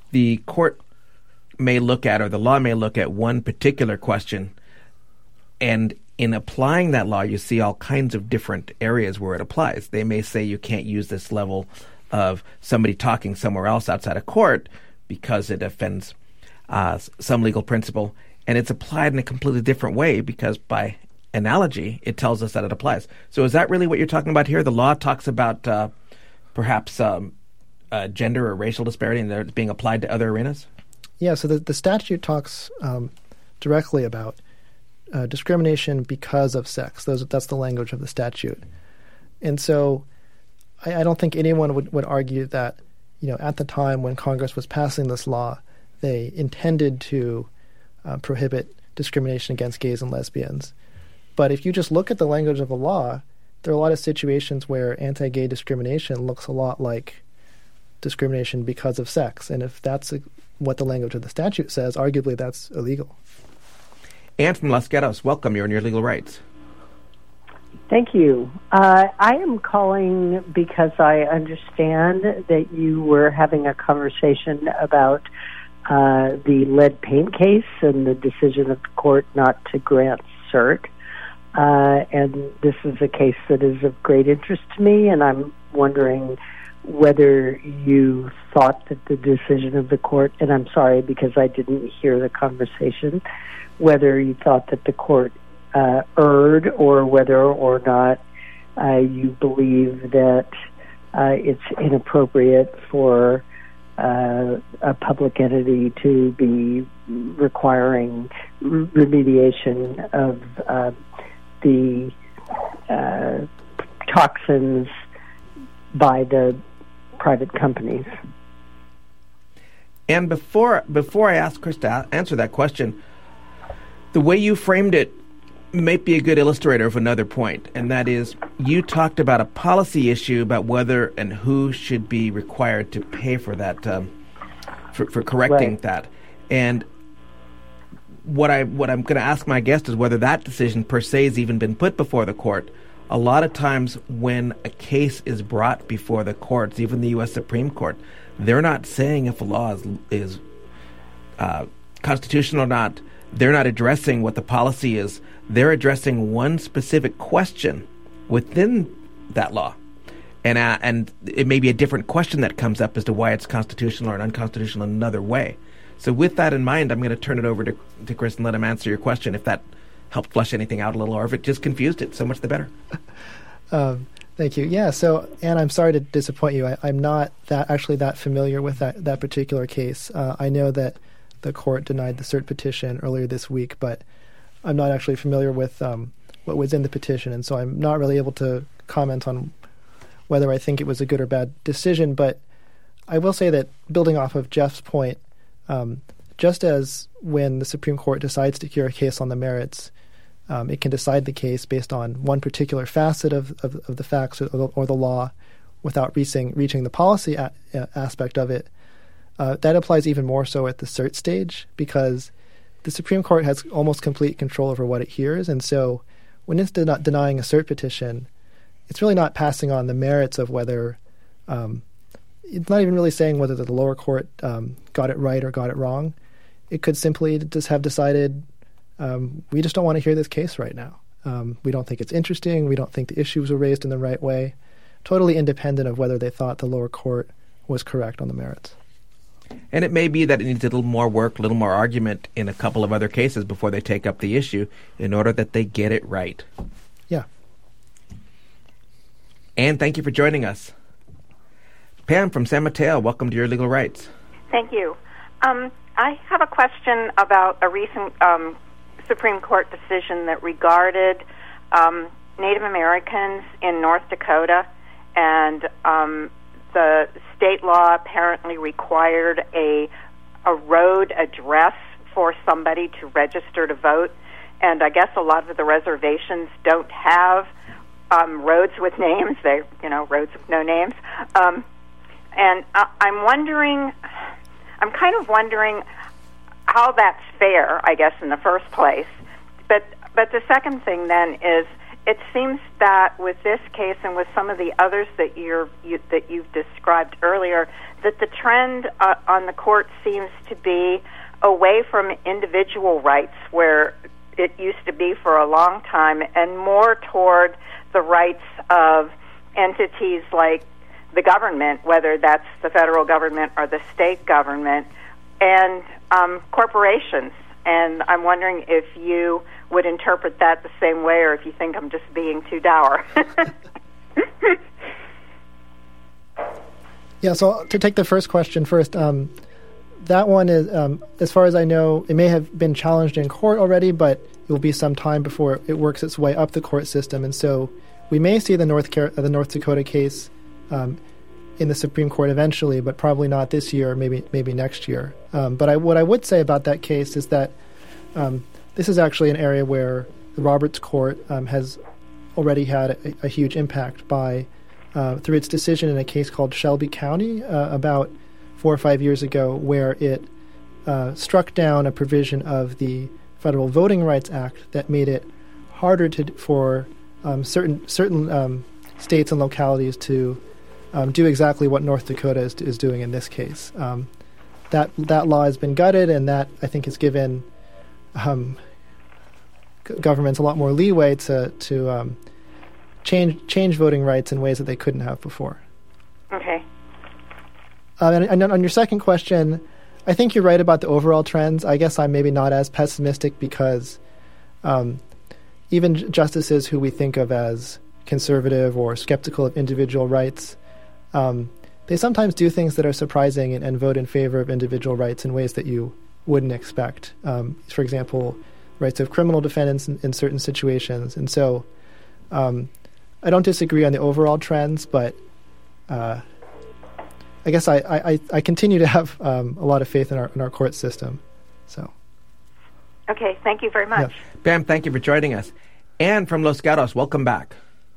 the court may look at, or the law may look at, one particular question, and in applying that law, you see all kinds of different areas where it applies. They may say you can't use this level of somebody talking somewhere else outside of court because it offends some legal principle, and it's applied in a completely different way because by analogy, it tells us that it applies. So is that really what you're talking about here? The law talks about perhaps gender or racial disparity, and they're being applied to other arenas? Yeah, so the statute talks directly about discrimination because of sex. That's the language of the statute. And so I don't think anyone would argue that, at the time when Congress was passing this law, they intended to prohibit discrimination against gays and lesbians. But if you just look at the language of the law, there are a lot of situations where anti-gay discrimination looks a lot like discrimination because of sex. And if that's what the language of the statute says, arguably that's illegal. Anne from Los Gatos, welcome. You're on Your Legal Rights. Thank you. I am calling because I understand that you were having a conversation about the lead paint case and the decision of the court not to grant cert. And this is a case that is of great interest to me, and I'm wondering whether you thought that the decision of the court, and I'm sorry because I didn't hear the conversation, whether you thought that the court erred, or whether or not you believe that it's inappropriate for a public entity to be requiring remediation of the toxins by the private companies. And before I ask Chris to answer that question, the way you framed it might be a good illustrator of another point, and that is you talked about a policy issue about whether and who should be required to pay for that, for correcting right. that. And what I'm going to ask my guest is whether that decision per se has even been put before the court. A lot of times when a case is brought before the courts, even the U.S. Supreme Court, they're not saying if a law is constitutional or not. They're not addressing what the policy is. They're addressing one specific question within that law. And it may be a different question that comes up as to why it's constitutional or unconstitutional in another way. So with that in mind, I'm going to turn it over to Chris and let him answer your question, if that helped flesh anything out a little, or if it just confused it. So much the better. Thank you. Yeah, so, Anne, I'm sorry to disappoint you. I'm not that familiar with that particular case. I know that the court denied the cert petition earlier this week, but I'm not actually familiar with what was in the petition, and so I'm not really able to comment on whether I think it was a good or bad decision. But I will say that, building off of Jeff's point, just as when the Supreme Court decides to hear a case on the merits, it can decide the case based on one particular facet of the facts or the law without reaching the policy aspect of it. That applies even more so at the cert stage, because the Supreme Court has almost complete control over what it hears. And so when it's denying a cert petition, it's really not passing on the merits of whether it's not even really saying whether the lower court got it right or got it wrong. It could simply just have decided, we just don't want to hear this case right now. We don't think it's interesting. We don't think the issues were raised in the right way. Totally independent of whether they thought the lower court was correct on the merits. And it may be that it needs a little more work, a little more argument in a couple of other cases before they take up the issue in order that they get it right. Yeah. Anne, thank you for joining us. Pam from San Mateo, welcome to Your Legal Rights. Thank you. I have a question about a recent Supreme Court decision that regarded Native Americans in North Dakota, and the state law apparently required a road address for somebody to register to vote, and I guess a lot of the reservations don't have roads with names. They, roads with no names. And I'm kind of wondering how that's fair, I guess, in the first place. But the second thing then is, it seems that with this case and with some of the others that you've described earlier, that the trend on the court seems to be away from individual rights, where it used to be for a long time, and more toward the rights of entities like the government, whether that's the federal government or the state government, and corporations. And I'm wondering if you would interpret that the same way, or if you think I'm just being too dour. Yeah, so to take the first question first, that one is, as far as I know, it may have been challenged in court already, but it will be some time before it works its way up the court system. And so we may see the North Dakota case in the Supreme Court eventually, but probably not this year, or maybe next year. But what I would say about that case is that this is actually an area where the Roberts Court has already had a huge impact by through its decision in a case called Shelby County about 4 or 5 years ago, where it struck down a provision of the Federal Voting Rights Act that made it harder for certain states and localities to do exactly what North Dakota is doing in this case. That law has been gutted, and that, I think, has given governments a lot more leeway to change voting rights in ways that they couldn't have before. Okay. And on your second question, I think you're right about the overall trends. I guess I'm maybe not as pessimistic because even justices who we think of as conservative or skeptical of individual rights, they sometimes do things that are surprising and vote in favor of individual rights in ways that you wouldn't expect. For example, rights of criminal defendants in certain situations. And so I don't disagree on the overall trends, but I guess I continue to have a lot of faith in our court system. So. Okay, thank you very much. Yeah. Pam, thank you for joining us. Anne from Los Gatos, welcome back.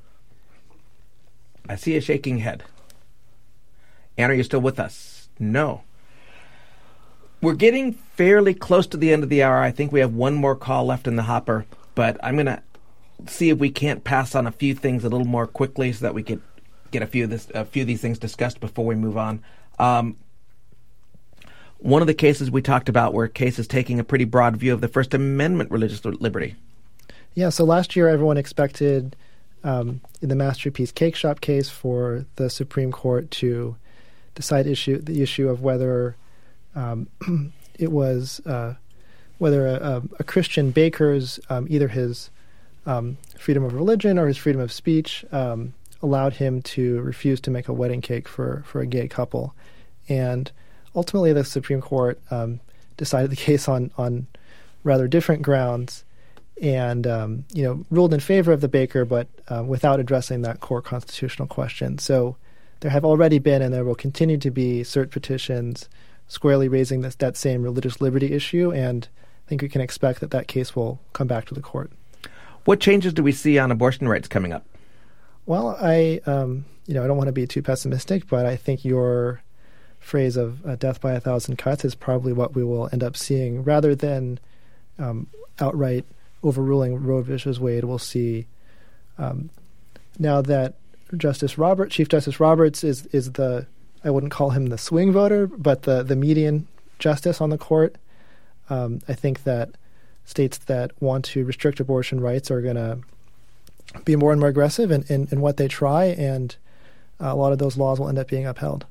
I see a shaking head. Anne, are you still with us? No. We're getting fairly close to the end of the hour. I think we have one more call left in the hopper, but I'm going to see if we can't pass on a few things a little more quickly so that we could get a few of these things discussed before we move on. One of the cases we talked about were cases taking a pretty broad view of the First Amendment religious liberty. Yeah, so last year everyone expected in the Masterpiece Cake Shop case for the Supreme Court to decide the issue of whether it was whether a Christian baker's either his freedom of religion or his freedom of speech allowed him to refuse to make a wedding cake for a gay couple. And ultimately the Supreme Court decided the case on rather different grounds and ruled in favor of the baker, but without addressing that core constitutional question. So there have already been and there will continue to be cert petitions squarely raising that same religious liberty issue, and I think we can expect that case will come back to the court. What changes do we see on abortion rights coming up? Well, I don't want to be too pessimistic, but I think your phrase of death by 1,000 cuts is probably what we will end up seeing. Rather than outright overruling Roe v. Wade, we'll see now that Chief Justice Roberts is the, I wouldn't call him the swing voter, but the median justice on the court. I think that states that want to restrict abortion rights are going to be more and more aggressive in what they try, and a lot of those laws will end up being upheld.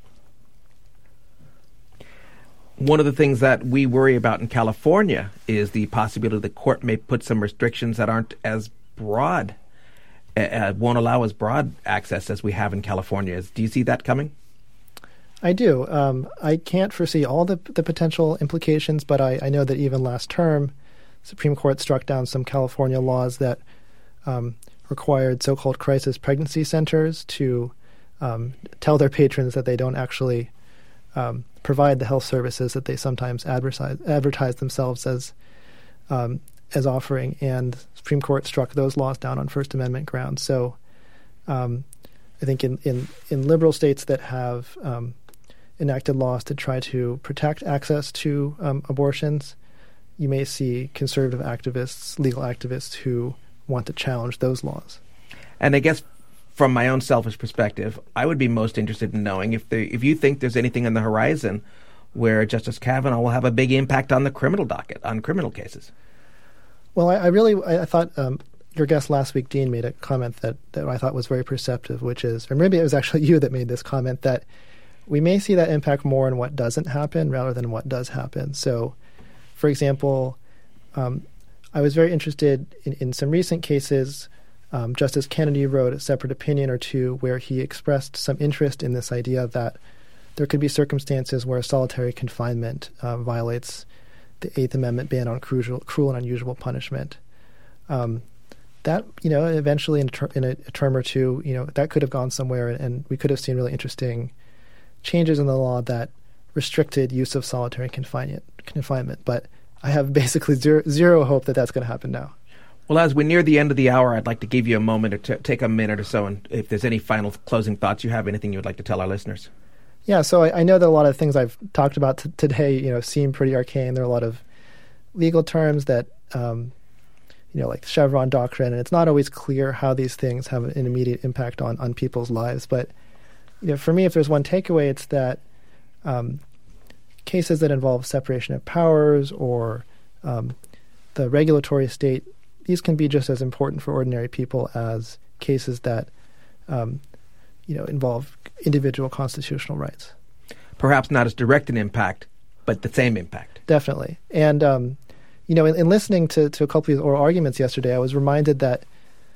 One of the things that we worry about in California is the possibility the court may put some restrictions that aren't as broad, won't allow as broad access as we have in California. Do you see that coming? I do. I can't foresee all the potential implications, but I know that even last term, Supreme Court struck down some California laws that required so-called crisis pregnancy centers to tell their patrons that they don't actually provide the health services that they sometimes advertise themselves as offering, and Supreme Court struck those laws down on First Amendment grounds. So I think in liberal states that have enacted laws to try to protect access to abortions, you may see conservative activists, legal activists who want to challenge those laws. And I guess from my own selfish perspective, I would be most interested in knowing if you think there's anything on the horizon where Justice Kavanaugh will have a big impact on the criminal docket, on criminal cases. Well, I thought your guest last week, Dean, made a comment that I thought was very perceptive, which is, or maybe it was actually you that made this comment, that we may see that impact more in what doesn't happen rather than what does happen. So, for example, I was very interested in some recent cases. Justice Kennedy wrote a separate opinion or two where he expressed some interest in this idea that there could be circumstances where solitary confinement violates the Eighth Amendment ban on cruel and unusual punishment. That, eventually in a term or two, that could have gone somewhere, and we could have seen really interesting changes in the law that restricted use of solitary confinement. But I have basically zero hope that that's going to happen now. Well, as we're near the end of the hour, I'd like to give you a moment or take a minute or so, and if there's any final closing thoughts you have, anything you would like to tell our listeners. Yeah, so I know that a lot of things I've talked about today, seem pretty arcane. There are a lot of legal terms that, like the Chevron doctrine, and it's not always clear how these things have an immediate impact on people's lives. But, for me, if there's one takeaway, it's that cases that involve separation of powers or the regulatory state, these can be just as important for ordinary people as cases that, involve individual constitutional rights. Perhaps not as direct an impact, but the same impact. Definitely. And, in listening to a couple of these oral arguments yesterday, I was reminded that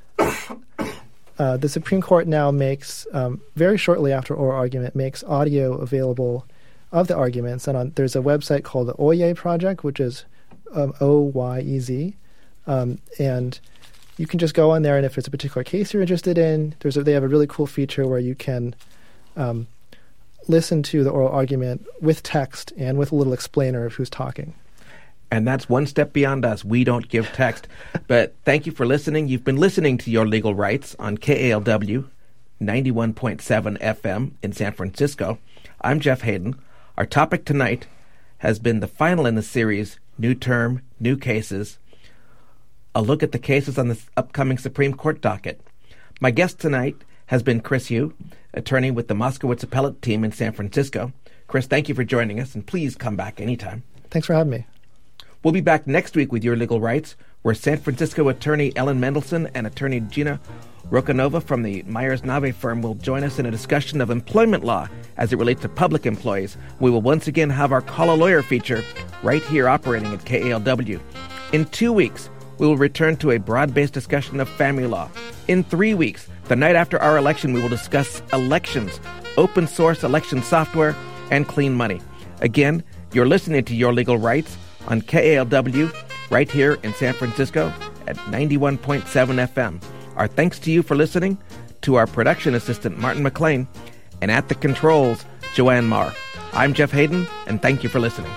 the Supreme Court now makes, very shortly after oral argument, makes audio available of the arguments. And there's a website called the Oyez Project, which is Oyez. And you can just go on there, and if there's a particular case you're interested in, they have a really cool feature where you can listen to the oral argument with text and with a little explainer of who's talking. And that's one step beyond us. We don't give text. But thank you for listening. You've been listening to Your Legal Rights on KALW 91.7 FM in San Francisco. I'm Jeff Hayden. Our topic tonight has been the final in the series, New Term, New Cases, a look at the cases on the upcoming Supreme Court docket. My guest tonight has been Chris Yu, attorney with the Moskowitz Appellate Team in San Francisco. Chris, thank you for joining us, and please come back anytime. Thanks for having me. We'll be back next week with Your Legal Rights, where San Francisco attorney Ellen Mendelsohn and attorney Gina Rokanova from the Myers-Nave firm will join us in a discussion of employment law as it relates to public employees. We will once again have our Call a Lawyer feature right here operating at KALW. In 2 weeks, we will return to a broad-based discussion of family law. In 3 weeks, the night after our election, we will discuss elections, open source election software, and clean money. Again, you're listening to Your Legal Rights on KALW right here in San Francisco at 91.7 FM. Our thanks to you for listening, to our production assistant, Martin McLean, and at the controls, Joanne Marr. I'm Jeff Hayden, and thank you for listening.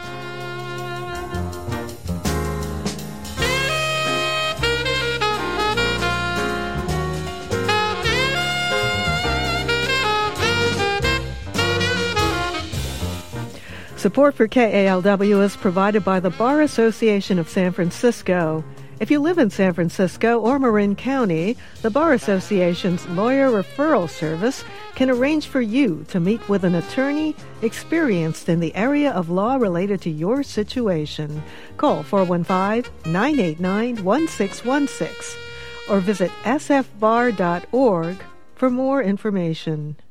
Support for KALW is provided by the Bar Association of San Francisco. If you live in San Francisco or Marin County, the Bar Association's lawyer referral service can arrange for you to meet with an attorney experienced in the area of law related to your situation. Call 415-989-1616 or visit sfbar.org for more information.